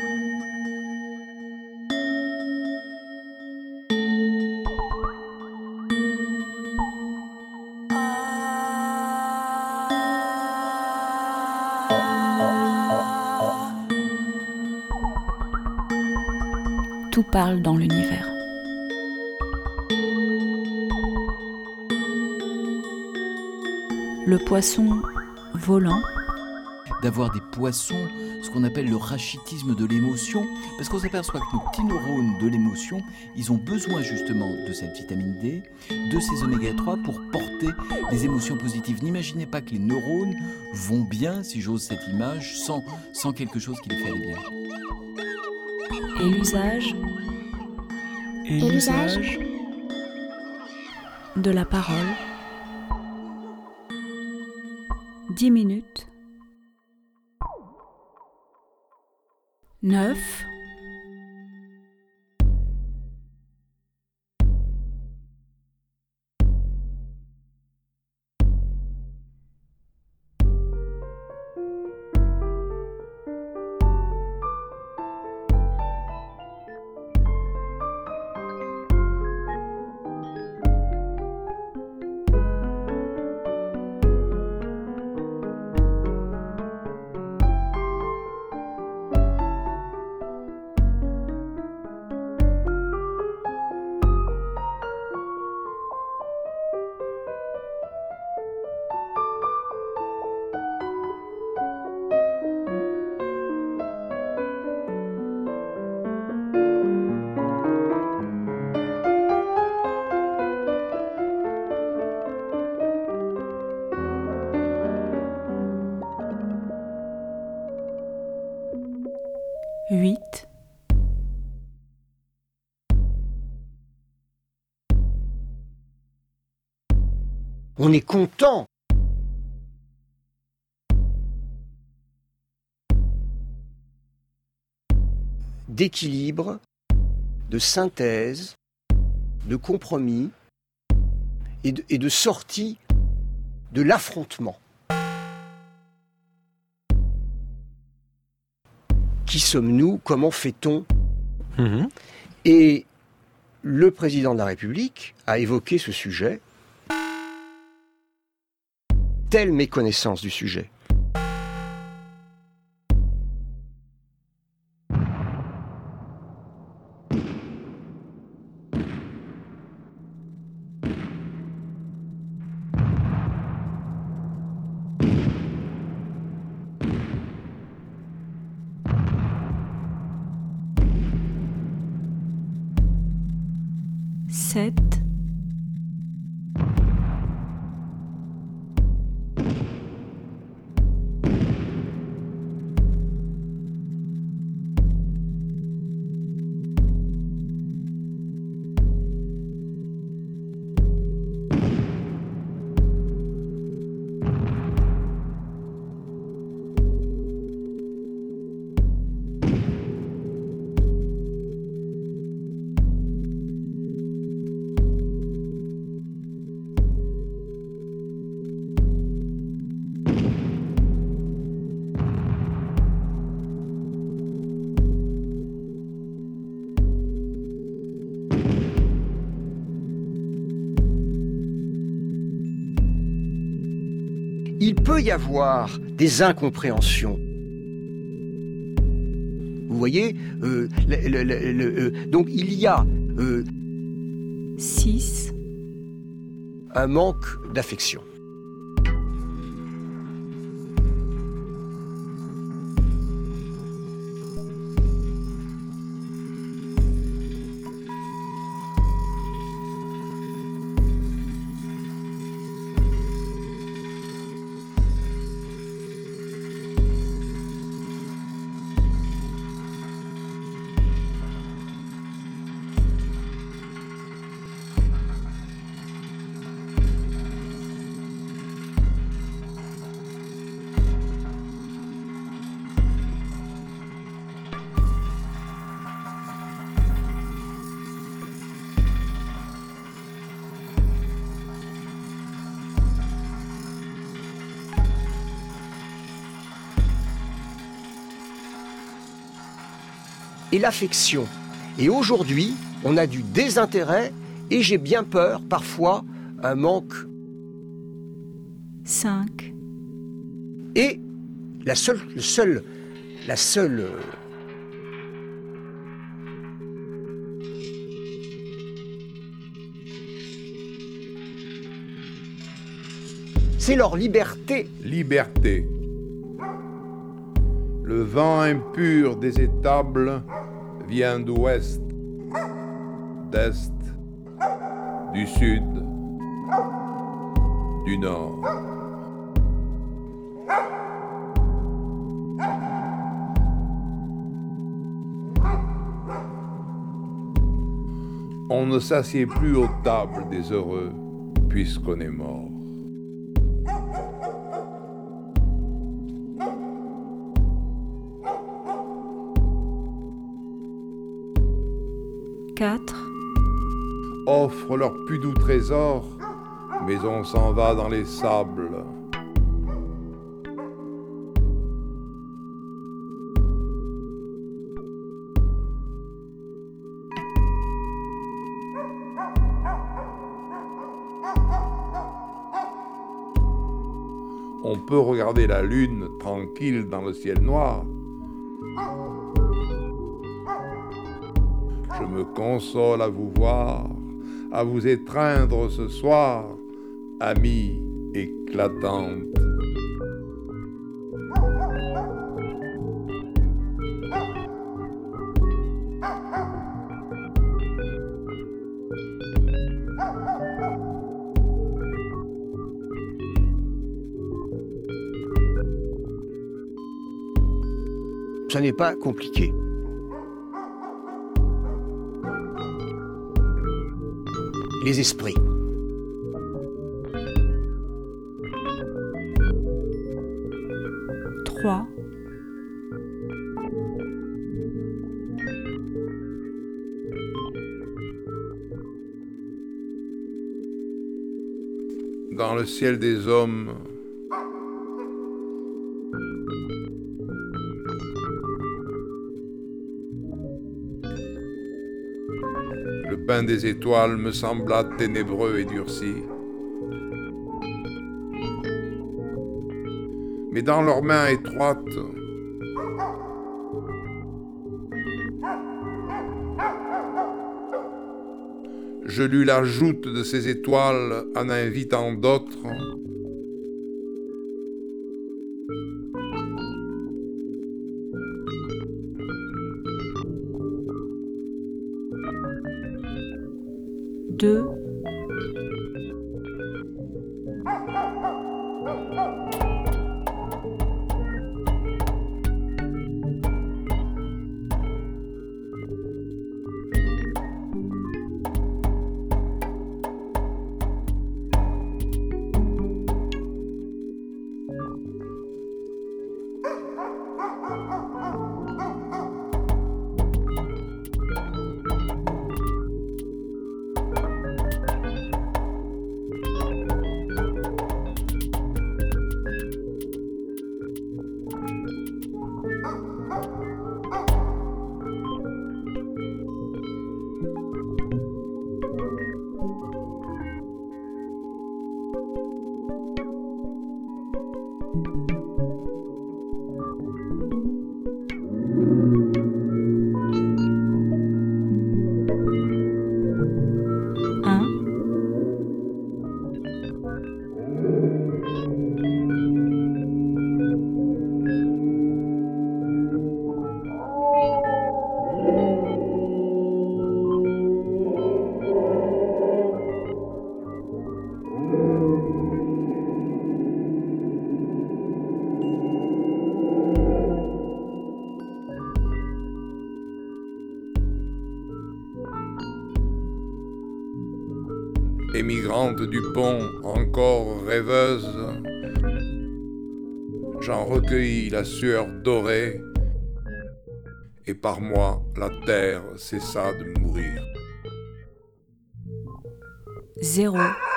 Tout parle dans l'univers. Le poisson volant. D'avoir des poissons, ce qu'on appelle le rachitisme de l'émotion, parce qu'on s'aperçoit que nos petits neurones de l'émotion, ils ont besoin justement de cette vitamine D, de ces oméga 3 pour porter les émotions positives. N'imaginez pas que les neurones vont bien, si j'ose cette image, sans quelque chose qui les fait aller bien. Et l'usage de la parole. 10 minutes. 9. Huit. On est content. D'équilibre, de synthèse, de compromis et de sortie de l'affrontement. Qui sommes-nous? Comment fait-on? Et le président de la République a évoqué ce sujet. Telle méconnaissance du sujet. Sept. Il peut y avoir des incompréhensions. Vous voyez, donc il y a 6. un manque d'affection. et l'affection. Et aujourd'hui, on a du désintérêt et j'ai bien peur, parfois, un manque. 5, Et la seule c'est leur liberté. Liberté. Le vent impur des étables vient d'ouest, d'est, du sud, du nord. On ne s'assied plus aux tables des heureux, puisqu'on est mort. Offre leurs plus doux trésors, mais on s'en va dans les sables. On peut regarder la lune tranquille dans le ciel noir. Je me console à vous voir, à vous étreindre ce soir, amie éclatante. Ça n'est pas compliqué. Les esprits. Trois. Dans le ciel des hommes, le pain des étoiles me sembla ténébreux et durci. Mais dans leurs mains étroites, je lus la joute de ces étoiles en invitant d'autres. Deux. Émigrante du pont, encore rêveuse, j'en recueillis la sueur dorée, et par moi la terre cessa de mourir. 0.